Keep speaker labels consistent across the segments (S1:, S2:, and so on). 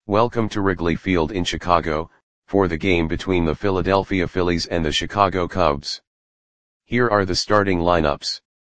S1: Welcome to Wrigley Field in Chicago, for the game between the Philadelphia Phillies and the Chicago Cubs. Here are the starting lineups.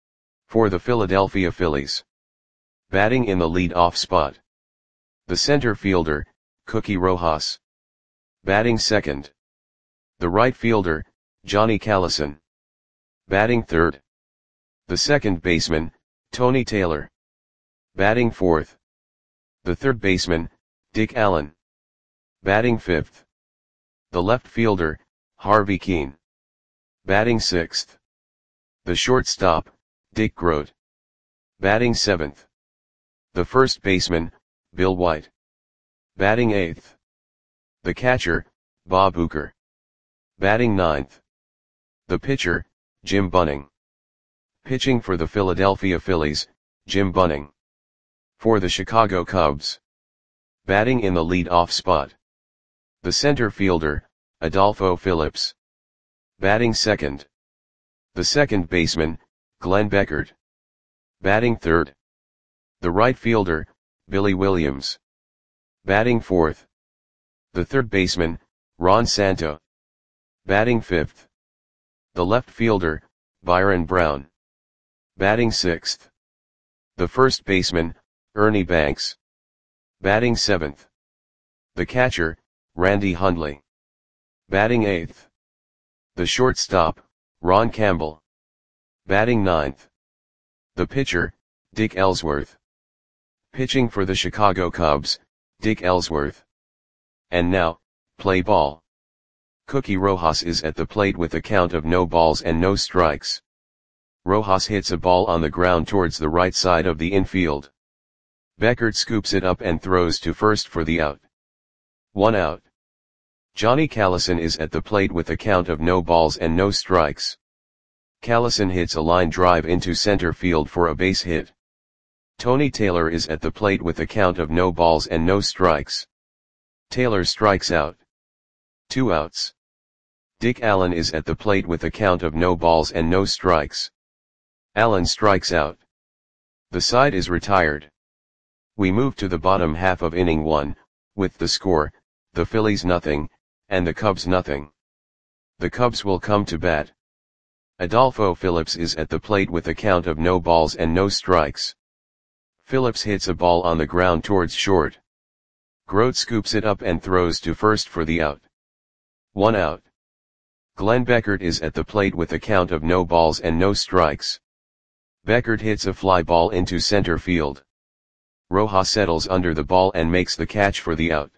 S1: For the Philadelphia Phillies. Batting in the lead-off spot. The center fielder, Cookie Rojas. Batting second. The right fielder, Johnny Callison. Batting third. The second baseman, Tony Taylor. Batting fourth. The third baseman, Dick Allen. Batting fifth. The left fielder, Harvey Kuenn. Batting sixth. The shortstop, Dick Groat. Batting seventh. The first baseman, Bill White. Batting eighth. The catcher, Bob Uecker. Batting ninth. The pitcher, Jim Bunning. Pitching for the Philadelphia Phillies, Jim Bunning. For the Chicago Cubs. Batting in the lead-off spot. The center fielder, Adolfo Phillips. Batting second. The second baseman, Glenn Beckert. Batting third. The right fielder, Billy Williams. Batting fourth. The third baseman, Ron Santo. Batting fifth. The left fielder, Byron Brown. Batting sixth. The first baseman, Ernie Banks. Batting seventh. The catcher, Randy Hundley. Batting eighth. The shortstop, Ron Campbell. Batting ninth. The pitcher, Dick Ellsworth. Pitching for the Chicago Cubs, Dick Ellsworth. And now, play ball. Cookie Rojas is at the plate with a count of no balls and no strikes. Rojas hits a ball on the ground towards the right side of the infield. Beckert scoops it up and throws to first for the out. 1 out. Johnny Callison is at the plate with a count of no balls and no strikes. Callison hits a line drive into center field for a base hit. Tony Taylor is at the plate with a count of no balls and no strikes. Taylor strikes out. 2 outs. Dick Allen is at the plate with a count of no balls and no strikes. Allen strikes out. The side is retired. We move to the bottom half of inning 1, with the score, the Phillies nothing, and the Cubs nothing. The Cubs will come to bat. Adolfo Phillips is at the plate with a count of no balls and no strikes. Phillips hits a ball on the ground towards short. Groat scoops it up and throws to first for the out. 1 out. Glenn Beckert is at the plate with a count of no balls and no strikes. Beckert hits a fly ball into center field. Rojas settles under the ball and makes the catch for the out.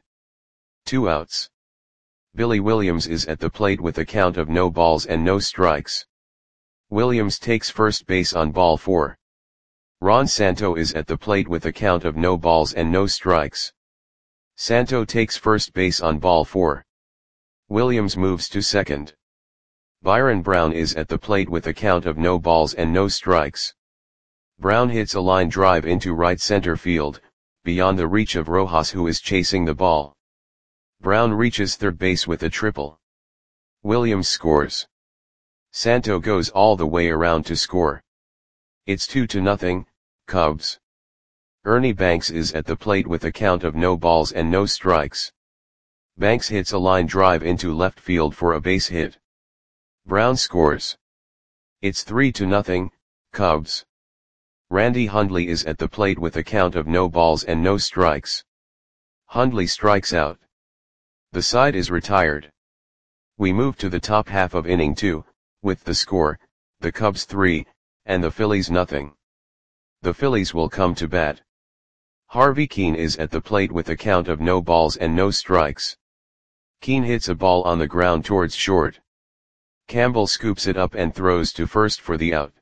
S1: 2 outs. Billy Williams is at the plate with a count of no balls and no strikes. Williams takes first base on ball 4. Ron Santo is at the plate with a count of no balls and no strikes. Santo takes first base on ball 4. Williams moves to second. Byron Brown is at the plate with a count of no balls and no strikes. Brown hits a line drive into right center field, beyond the reach of Rojas, who is chasing the ball. Brown reaches third base with a triple. Williams scores. Santo goes all the way around to score. It's 2-0, Cubs. Ernie Banks is at the plate with a count of no balls and no strikes. Banks hits a line drive into left field for a base hit. Brown scores. It's 3-0, Cubs. Randy Hundley is at the plate with a count of no balls and no strikes. Hundley strikes out. The side is retired. We move to the top half of inning 2, with the score, the Cubs 3, and the Phillies nothing. The Phillies will come to bat. Harvey Kuenn is at the plate with a count of no balls and no strikes. Kuenn hits a ball on the ground towards short. Campbell scoops it up and throws to first for the out.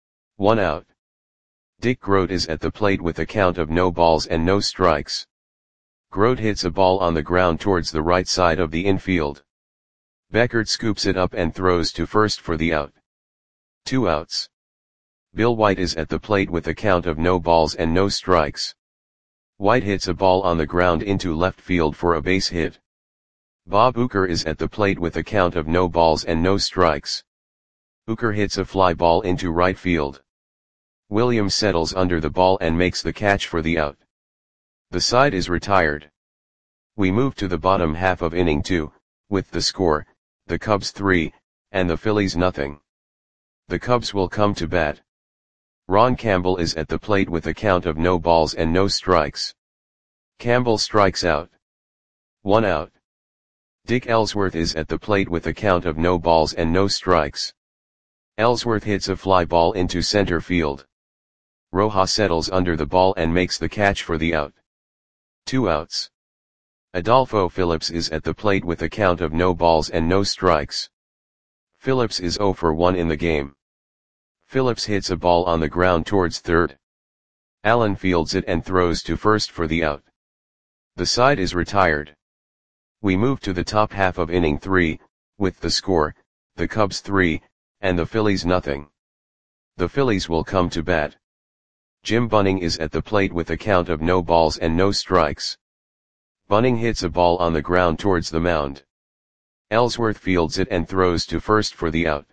S1: 1 out. Dick Groat is at the plate with a count of no balls and no strikes. Groat hits a ball on the ground towards the right side of the infield. Beckert scoops it up and throws to first for the out. 2 outs. Bill White is at the plate with a count of no balls and no strikes. White hits a ball on the ground into left field for a base hit. Bob Uecker is at the plate with a count of no balls and no strikes. Uecker hits a fly ball into right field. Williams settles under the ball and makes the catch for the out. The side is retired. We move to the bottom half of inning 2, with the score, the Cubs 3, and the Phillies nothing. The Cubs will come to bat. Ron Campbell is at the plate with a count of no balls and no strikes. Campbell strikes out. 1 out. Dick Ellsworth is at the plate with a count of no balls and no strikes. Ellsworth hits a fly ball into center field. Rojas settles under the ball and makes the catch for the out. 2 outs. Adolfo Phillips is at the plate with a count of no balls and no strikes. Phillips is 0 for 1 in the game. Phillips hits a ball on the ground towards third. Allen fields it and throws to first for the out. The side is retired. We move to the top half of inning 3, with the score, the Cubs 3, and the Phillies nothing. The Phillies will come to bat. Jim Bunning is at the plate with a count of no balls and no strikes. Bunning hits a ball on the ground towards the mound. Ellsworth fields it and throws to first for the out.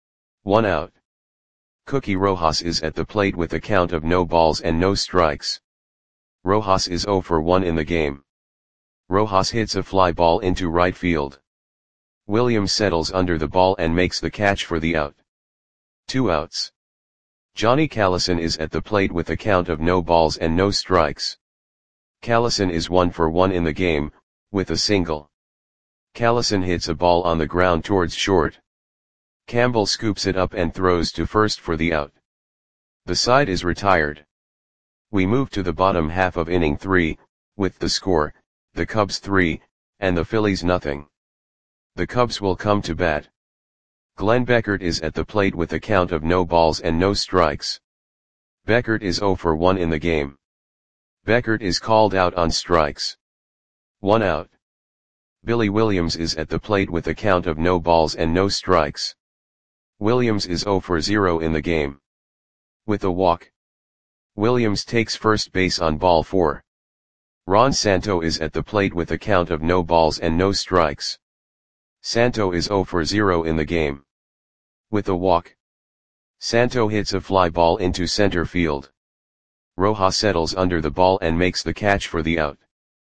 S1: 1 out. Cookie Rojas is at the plate with a count of no balls and no strikes. Rojas is 0 for 1 in the game. Rojas hits a fly ball into right field. Williams settles under the ball and makes the catch for the out. 2 outs. Johnny Callison is at the plate with a count of no balls and no strikes. Callison is 1 for 1 in the game, with a single. Callison hits a ball on the ground towards short. Campbell scoops it up and throws to first for the out. The side is retired. We move to the bottom half of inning 3, with the score, the Cubs 3, and the Phillies nothing. The Cubs will come to bat. Glenn Beckert is at the plate with a count of no balls and no strikes. Beckert is 0 for 1 in the game. Beckert is called out on strikes. 1 out. Billy Williams is at the plate with a count of no balls and no strikes. Williams is 0 for 0 in the game. With a walk. Williams takes first base on ball 4. Ron Santo is at the plate with a count of no balls and no strikes. Santo is 0 for 0 in the game. With a walk. Santo hits a fly ball into center field. Rojas settles under the ball and makes the catch for the out.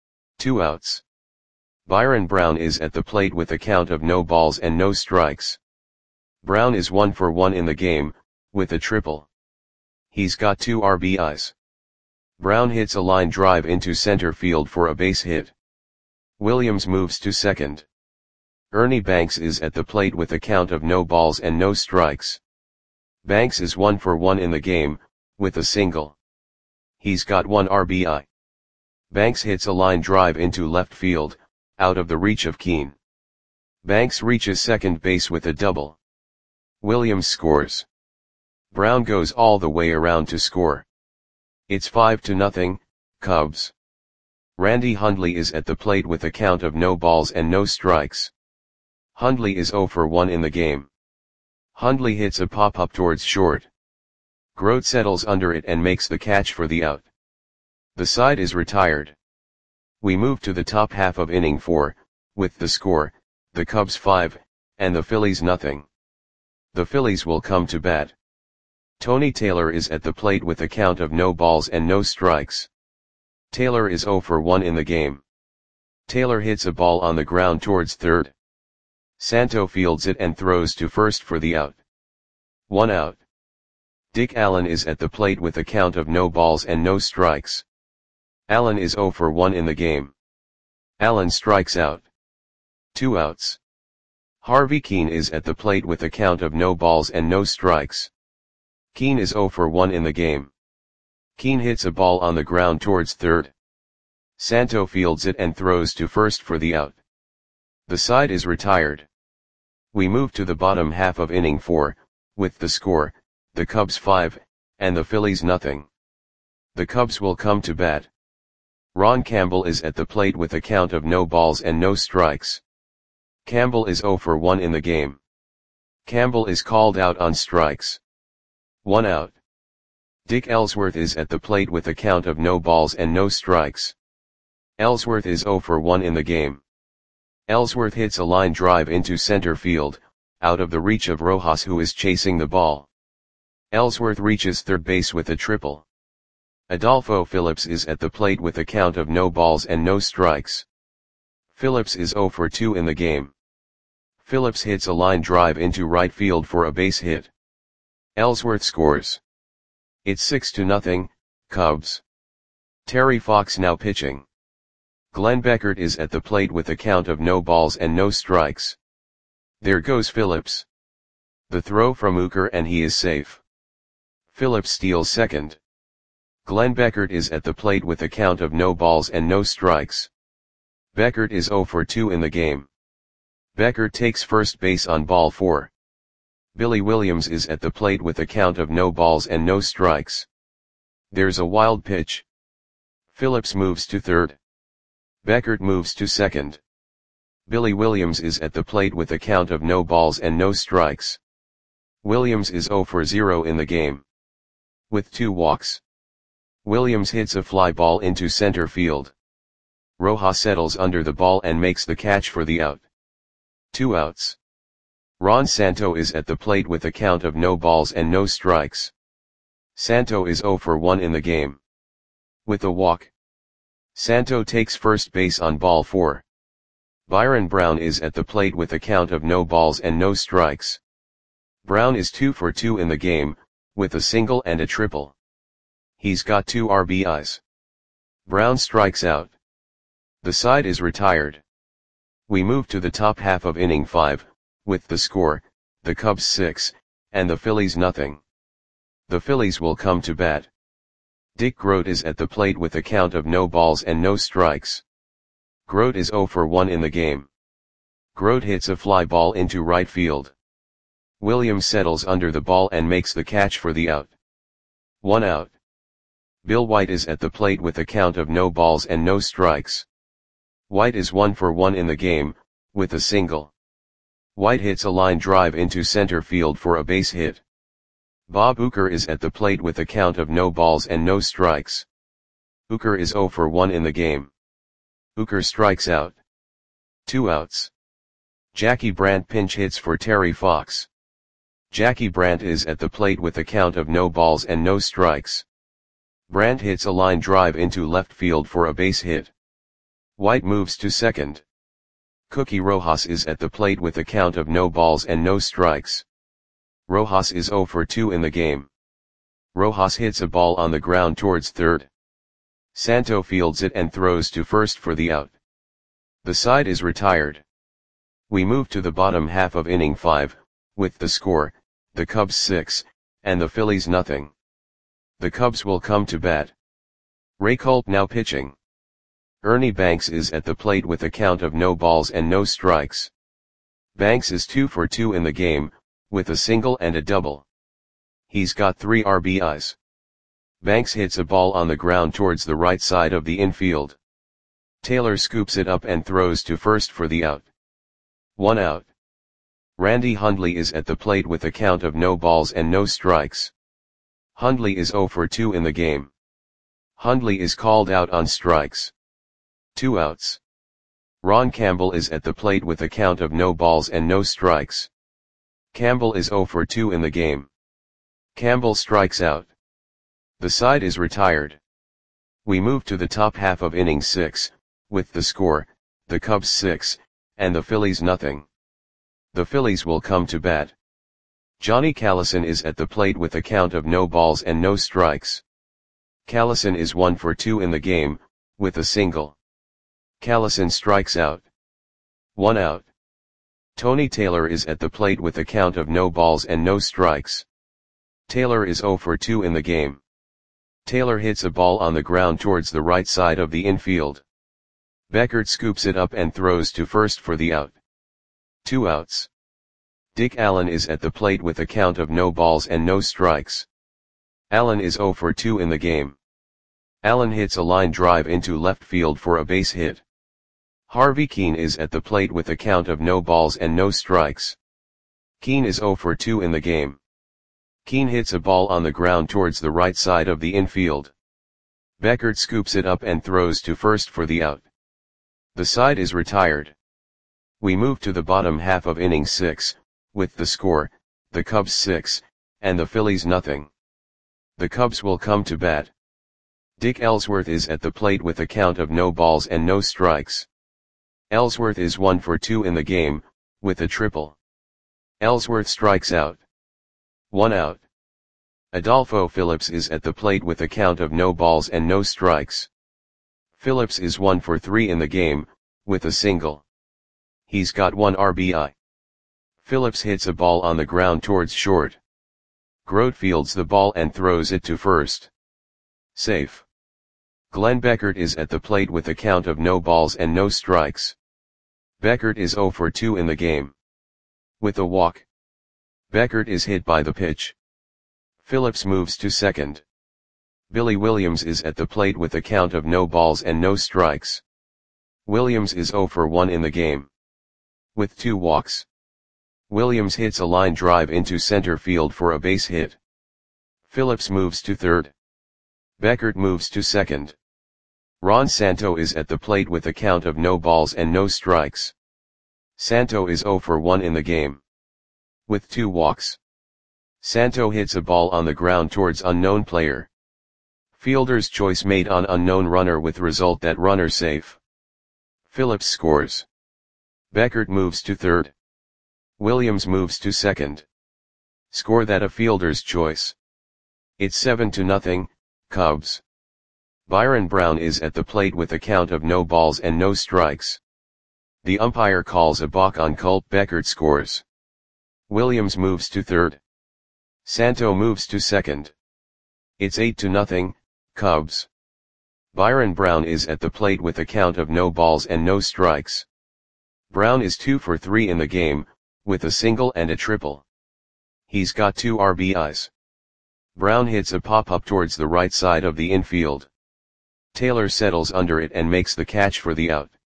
S1: 2 outs. Byron Brown is at the plate with a count of no balls and no strikes. Brown is 1 for 1 in the game, with a triple. He's got 2 RBIs. Brown hits a line drive into center field for a base hit. Williams moves to second. Ernie Banks is at the plate with a count of no balls and no strikes. Banks is 1 for 1 in the game, with a single. He's got 1 RBI. Banks hits a line drive into left field, out of the reach of Keane. Banks reaches second base with a double. Williams scores. Brown goes all the way around to score. It's 5-0, Cubs. Randy Hundley is at the plate with a count of no balls and no strikes. Hundley is 0 for 1 in the game. Hundley hits a pop-up towards short. Grote settles under it and makes the catch for the out. The side is retired. We move to the top half of inning 4, with the score, the Cubs 5, and the Phillies nothing. The Phillies will come to bat. Tony Taylor is at the plate with a count of no balls and no strikes. Taylor is 0 for 1 in the game. Taylor hits a ball on the ground towards third. Santo fields it and throws to first for the out. 1 out. Dick Allen is at the plate with a count of no balls and no strikes. Allen is 0 for 1 in the game. Allen strikes out. 2 outs. Harvey Keene is at the plate with a count of no balls and no strikes. Keene is 0 for 1 in the game. Keene hits a ball on the ground towards third. Santo fields it and throws to first for the out. The side is retired. We move to the bottom half of inning 4, with the score, the Cubs 5, and the Phillies nothing. The Cubs will come to bat. Ron Campbell is at the plate with a count of no balls and no strikes. Campbell is 0 for 1 in the game. Campbell is called out on strikes. 1 out. Dick Ellsworth is at the plate with a count of no balls and no strikes. Ellsworth is 0 for 1 in the game. Ellsworth hits a line drive into center field, out of the reach of Rojas who is chasing the ball. Ellsworth reaches third base with a triple. Adolfo Phillips is at the plate with a count of no balls and no strikes. Phillips is 0 for 2 in the game. Phillips hits a line drive into right field for a base hit. Ellsworth scores. It's 6-0, Cubs. Terry Fox now pitching. Glenn Beckert is at the plate with a count of no balls and no strikes. There goes Phillips. The throw from Uecker and he is safe. Phillips steals second. Glenn Beckert is at the plate with a count of no balls and no strikes. Beckert is 0 for 2 in the game. Beckert takes first base on ball 4. Billy Williams is at the plate with a count of no balls and no strikes. There's a wild pitch. Phillips moves to third. Beckert moves to second. Billy Williams is at the plate with a count of no balls and no strikes. Williams is 0 for 0 in the game. With 2 walks. Williams hits a fly ball into center field. Rojas settles under the ball and makes the catch for the out. 2 outs. Ron Santo is at the plate with a count of no balls and no strikes. Santo is 0 for 1 in the game. With a walk. Santo takes first base on ball 4. Byron Brown is at the plate with a count of no balls and no strikes. Brown is 2 for 2 in the game, with a single and a triple. He's got 2 RBIs. Brown strikes out. The side is retired. We move to the top half of inning 5, with the score, the Cubs 6, and the Phillies nothing. The Phillies will come to bat. Dick Groat is at the plate with a count of no balls and no strikes. Groat is 0 for 1 in the game. Groat hits a fly ball into right field. Williams settles under the ball and makes the catch for the out. 1 out. Bill White is at the plate with a count of no balls and no strikes. White is 1 for 1 in the game, with a single. White hits a line drive into center field for a base hit. Bob Uecker is at the plate with a count of no balls and no strikes. Uecker is 0 for 1 in the game. Uecker strikes out. 2 outs. Jackie Brandt pinch hits for Terry Fox. Jackie Brandt is at the plate with a count of no balls and no strikes. Brandt hits a line drive into left field for a base hit. White moves to second. Cookie Rojas is at the plate with a count of no balls and no strikes. Rojas is 0 for 2 in the game. Rojas hits a ball on the ground towards third. Santo fields it and throws to first for the out. The side is retired. We move to the bottom half of inning 5, with the score, the Cubs 6, and the Phillies nothing. The Cubs will come to bat. Ray Culp now pitching. Ernie Banks is at the plate with a count of no balls and no strikes. Banks is 2 for 2 in the game, with a single and a double. He's got 3 RBIs. Banks hits a ball on the ground towards the right side of the infield. Taylor scoops it up and throws to first for the out. 1 out. Randy Hundley is at the plate with a count of no balls and no strikes. Hundley is 0 for 2 in the game. Hundley is called out on strikes. 2 outs. Ron Campbell is at the plate with a count of no balls and no strikes. Campbell is 0 for 2 in the game. Campbell strikes out. The side is retired. We move to the top half of inning 6, with the score, the Cubs 6, and the Phillies nothing. The Phillies will come to bat. Johnny Callison is at the plate with a count of no balls and no strikes. Callison is 1 for 2 in the game, with a single. Callison strikes out. 1 out. Tony Taylor is at the plate with a count of no balls and no strikes. Taylor is 0 for 2 in the game. Taylor hits a ball on the ground towards the right side of the infield. Beckert scoops it up and throws to first for the out. 2 outs. Dick Allen is at the plate with a count of no balls and no strikes. Allen is 0 for 2 in the game. Allen hits a line drive into left field for a base hit. Harvey Keene is at the plate with a count of no balls and no strikes. Keene is 0 for 2 in the game. Keene hits a ball on the ground towards the right side of the infield. Beckert scoops it up and throws to first for the out. The side is retired. We move to the bottom half of inning 6, with the score, the Cubs 6, and the Phillies nothing. The Cubs will come to bat. Dick Ellsworth is at the plate with a count of no balls and no strikes. Ellsworth is 1 for 2 in the game, with a triple. Ellsworth strikes out. 1 out. Adolfo Phillips is at the plate with a count of no balls and no strikes. Phillips is 1 for 3 in the game, with a single. He's got 1 RBI. Phillips hits a ball on the ground towards short. Grote fields the ball and throws it to first. Safe. Glenn Beckert is at the plate with a count of no balls and no strikes. Beckert is 0 for 2 in the game. With a walk. Beckert is hit by the pitch. Phillips moves to second. Billy Williams is at the plate with a count of no balls and no strikes. Williams is 0 for 1 in the game. With 2 walks. Williams hits a line drive into center field for a base hit. Phillips moves to third. Beckert moves to second. Ron Santo is at the plate with a count of no balls and no strikes. Santo is 0 for 1 in the game. With 2 walks. Santo hits a ball on the ground towards unknown player. Fielder's choice made on unknown runner with result that runner safe. Phillips scores. Beckert moves to third. Williams moves to second. Score that a fielder's choice. It's 7-0, Cubs. Byron Brown is at the plate with a count of no balls and no strikes. The umpire calls a balk on Colt. Beckert scores. Williams moves to third. Santo moves to second. It's 8-0, Cubs. Byron Brown is at the plate with a count of no balls and no strikes. Brown is 2 for 3 in the game, with a single and a triple. He's got 2 RBIs. Brown hits a pop-up towards the right side of the infield. Taylor settles under it and makes the catch for the out.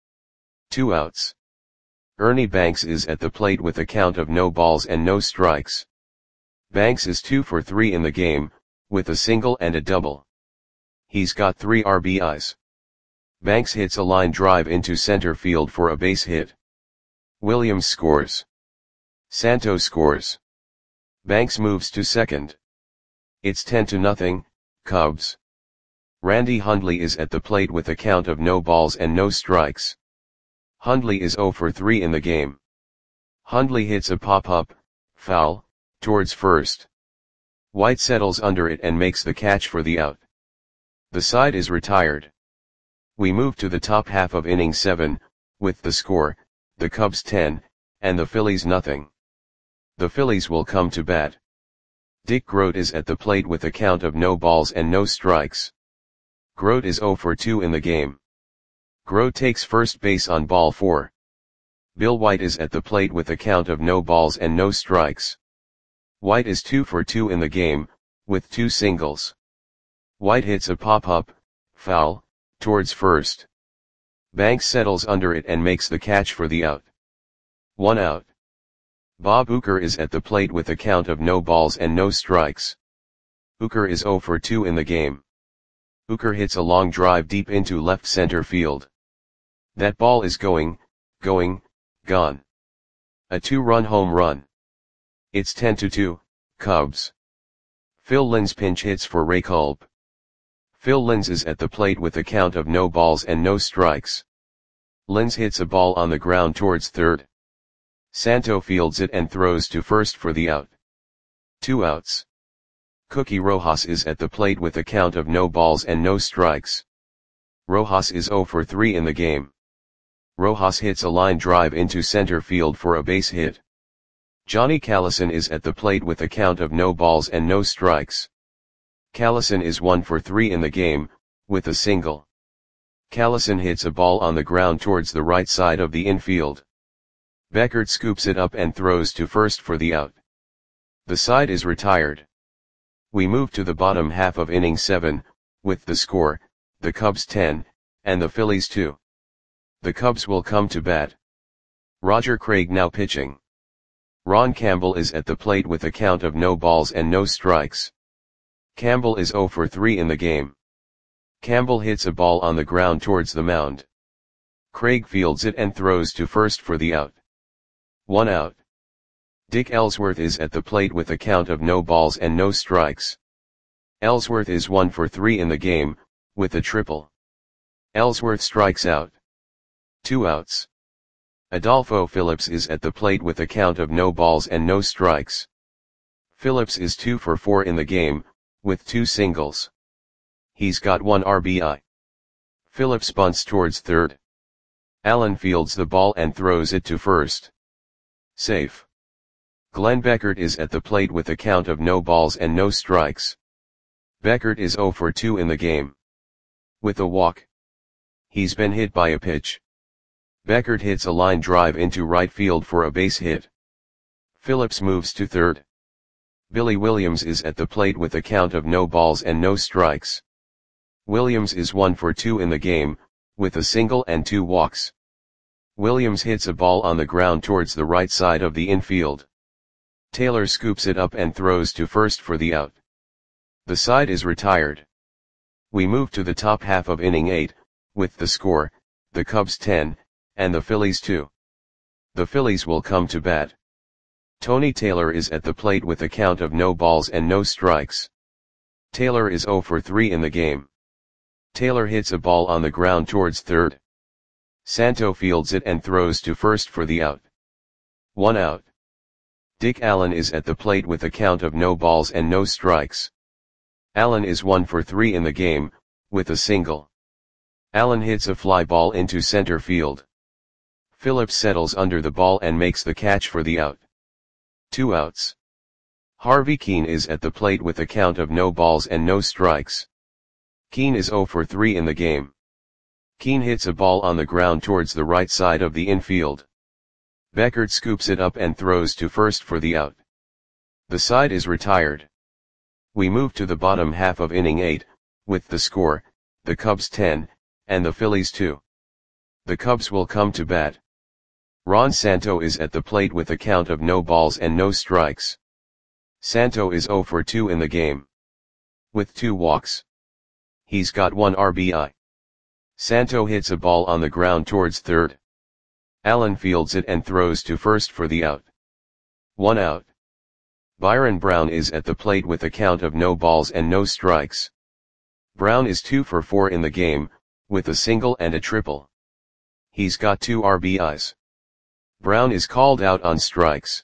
S1: 2 outs. Ernie Banks is at the plate with a count of no balls and no strikes. Banks is 2 for 3 in the game, with a single and a double. He's got 3 RBIs. Banks hits a line drive into center field for a base hit. Williams scores. Santo scores. Banks moves to second. It's 10-0, Cubs. Randy Hundley is at the plate with a count of no balls and no strikes. Hundley is 0 for 3 in the game. Hundley hits a pop-up, foul, towards first. White settles under it and makes the catch for the out. The side is retired. We move to the top half of inning 7, with the score, the Cubs 10, and the Phillies nothing. The Phillies will come to bat. Dick Grote is at the plate with a count of no balls and no strikes. Grote is 0 for 2 in the game. Grote takes first base on ball 4. Bill White is at the plate with a count of no balls and no strikes. White is 2 for 2 in the game, with 2 singles. White hits a pop-up, foul, towards first. Banks settles under it and makes the catch for the out. 1 out. Bob Uecker is at the plate with a count of no balls and no strikes. Uecker is 0 for 2 in the game. Uecker hits a long drive deep into left center field. That ball is gone. A 2-run home run. It's 10-2, Cubs. Phil Linz pinch hits for Ray Culp. Phil Linz is at the plate with a count of no balls and no strikes. Linz hits a ball on the ground towards third. Santo fields it and throws to first for the out. 2 outs. Cookie Rojas is at the plate with a count of no balls and no strikes. Rojas is 0 for 3 in the game. Rojas hits a line drive into center field for a base hit. Johnny Callison is at the plate with a count of no balls and no strikes. Callison is 1 for 3 in the game, with a single. Callison hits a ball on the ground towards the right side of the infield. Beckert scoops it up and throws to first for the out. The side is retired. We move to the bottom half of inning 7, with the score, the Cubs 10, and the Phillies 2. The Cubs will come to bat. Roger Craig now pitching. Ron Campbell is at the plate with a count of no balls and no strikes. Campbell is 0 for 3 in the game. Campbell hits a ball on the ground towards the mound. Craig fields it and throws to first for the out. 1 out. Dick Ellsworth is at the plate with a count of no balls and no strikes. Ellsworth is 1 for 3 in the game, with a triple. Ellsworth strikes out. 2 outs. Adolfo Phillips is at the plate with a count of no balls and no strikes. Phillips is 2 for 4 in the game, with 2 singles. He's got 1 RBI. Phillips bunts towards third. Allen fields the ball and throws it to first. Safe. Glenn Beckert is at the plate with a count of no balls and no strikes. Beckert is 0 for 2 in the game. With a walk. He's been hit by a pitch. Beckert hits a line drive into right field for a base hit. Phillips moves to third. Billy Williams is at the plate with a count of no balls and no strikes. Williams is 1 for 2 in the game, with a single and 2 walks. Williams hits a ball on the ground towards the right side of the infield. Taylor scoops it up and throws to first for the out. The side is retired. We move to the top half of inning 8, with the score, the Cubs 10, and the Phillies 2. The Phillies will come to bat. Tony Taylor is at the plate with a count of no balls and no strikes. Taylor is 0 for 3 in the game. Taylor hits a ball on the ground towards third. Santo fields it and throws to first for the out. 1 out. Dick Allen is at the plate with a count of no balls and no strikes. Allen is 1 for 3 in the game, with a single. Allen hits a fly ball into center field. Phillips settles under the ball and makes the catch for the out. 2 outs. Harvey Keene is at the plate with a count of no balls and no strikes. Keene is 0 for 3 in the game. Keene hits a ball on the ground towards the right side of the infield. Beckert scoops it up and throws to first for the out. The side is retired. We move to the bottom half of inning 8, with the score, the Cubs 10, and the Phillies 2. The Cubs will come to bat. Ron Santo is at the plate with a count of no balls and no strikes. Santo is 0 for 2 in the game. With 2 walks. He's got 1 RBI. Santo hits a ball on the ground towards third. Allen fields it and throws to first for the out. 1 out. Byron Brown is at the plate with a count of no balls and no strikes. Brown is 2 for 4 in the game, with a single and a triple. He's got 2 RBIs. Brown is called out on strikes.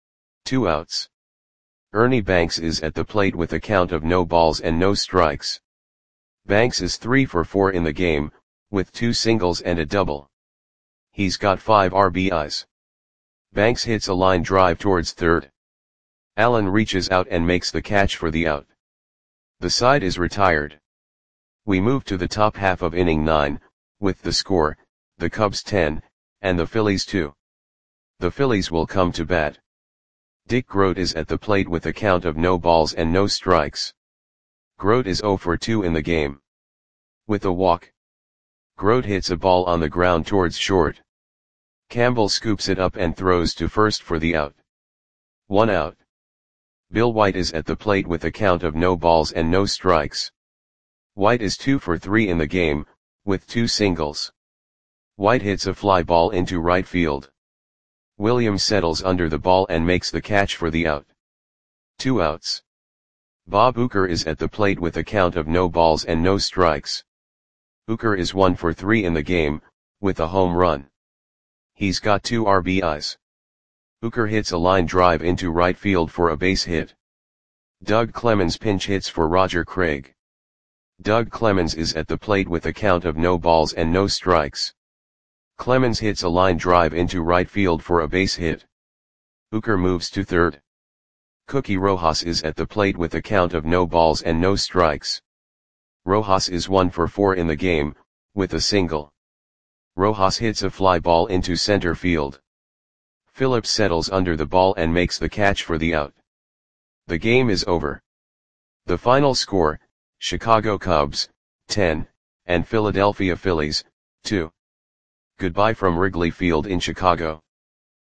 S1: 2 outs. Ernie Banks is at the plate with a count of no balls and no strikes. Banks is 3 for 4 in the game, with 2 singles and a double. He's got 5 RBIs. Banks hits a line drive towards third. Allen reaches out and makes the catch for the out. The side is retired. We move to the top half of inning 9, with the score, the Cubs 10, and the Phillies 2. The Phillies will come to bat. Dick Groat is at the plate with a count of no balls and no strikes. Groat is 0 for 2 in the game. With a walk. Groat hits a ball on the ground towards short. Campbell scoops it up and throws to first for the out. 1 out. Bill White is at the plate with a count of no balls and no strikes. White is 2 for 3 in the game, with 2 singles. White hits a fly ball into right field. Williams settles under the ball and makes the catch for the out. 2 outs. Bob Uecker is at the plate with a count of no balls and no strikes. Uecker is 1 for 3 in the game, with a home run. He's got 2 RBIs. Uecker hits a line drive into right field for a base hit. Doug Clemens pinch hits for Roger Craig. Doug Clemens is at the plate with a count of no balls and no strikes. Clemens hits a line drive into right field for a base hit. Uecker moves to third. Cookie Rojas is at the plate with a count of no balls and no strikes. Rojas is 1 for 4 in the game, with a single. Rojas hits a fly ball into center field. Phillips settles under the ball and makes the catch for the out. The game is over. The final score, Chicago Cubs, 10, and Philadelphia Phillies, 2. Goodbye from Wrigley Field in Chicago.